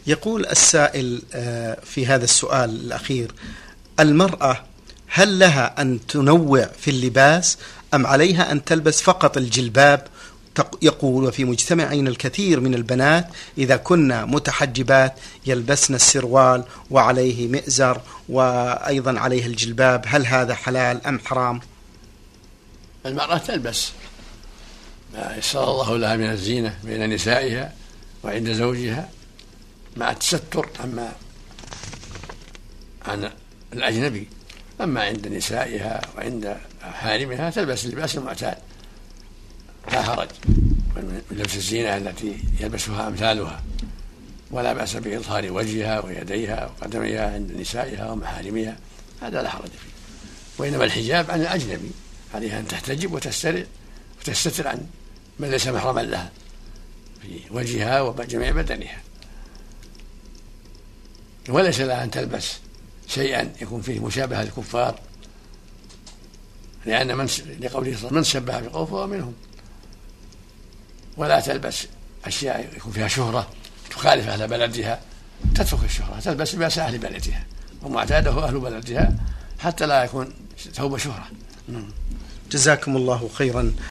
يقول السائل في هذا السؤال الأخير: المرأة هل لها أن تنوع في اللباس أم عليها أن تلبس فقط الجلباب؟ يقول: وفي مجتمعين الكثير من البنات إذا كنا متحجبات يلبسن السروال وعليه مئزر وأيضا عليه الجلباب، هل هذا حلال أم حرام؟ المرأة تلبس ما يسر الله لها من الزينة بين نسائها وعند زوجها مع التستر عن الأجنبي. أما عند نسائها وعند حارمها تلبس اللباس المعتاد لا حرج من لبس الزينة التي يلبسها أمثالها، ولا بأس بإظهار وجهها ويديها وقدميها عند نسائها ومحارمها، هذا لا حرج فيه. وإنما الحجاب عن الأجنبي، عليها أن تحتجب وتستتر عن من ليس محرما لها في وجهها وجميع بدنها، وليس لها أن تلبس شيئا يكون فيه مشابهة للكفار، لأن لقوله من شبه بقوم فهو منهم. ولا تلبس أشياء يكون فيها شهرة تخالف أهل بلدها، تترك الشهرة، تلبس لباس أهل بلدها ومعتاده أهل بلدها حتى لا يكون ثوب شهرة. جزاكم الله خيرا.